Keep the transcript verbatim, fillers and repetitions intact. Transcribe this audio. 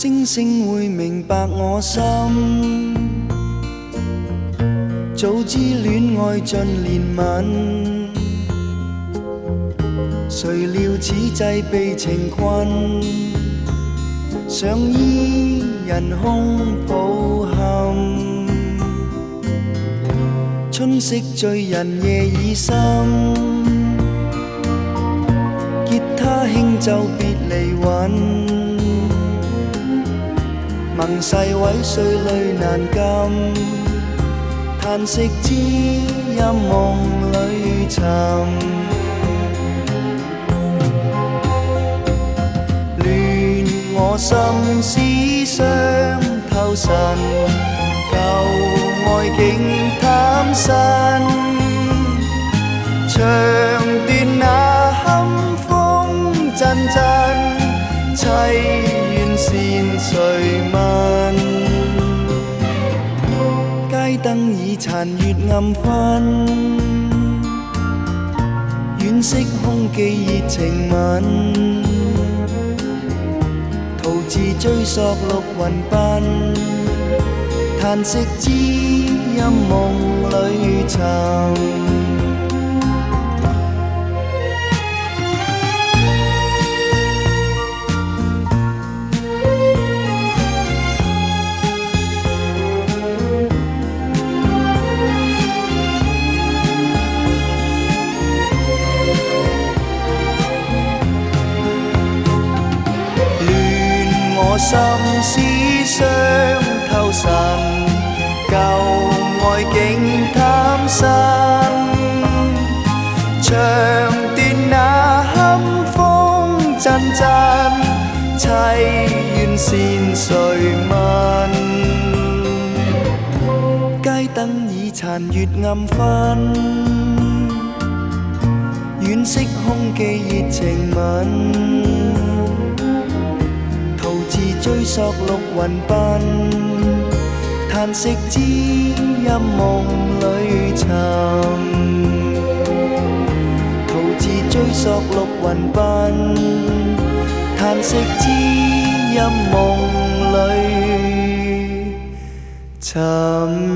星星會明白我心，早知戀愛盡憐憫，誰料此際被情困，想依人空抱憾。春色醉人夜已深，吉他輕奏別離韻，盟誓毀碎淚難禁，嘆息知音夢裏尋。亂我心思傷透神，舊愛竟貪新，長斷那堪風陣陣，凄怨線誰問？街燈已殘月暗昏，惋惜空記熱情吻，徒自追溯綠雲鬢，嘆息知音夢裏尋。我心思傷透神，舊愛竟貪新，長斷那堪風陣陣，凄怨線誰問？街燈已殘月暗昏，惋惜空記熱情吻，追溯綠雲鬢，嘆息知音夢裏尋，徒自追溯綠雲鬢，嘆息知音夢裏尋。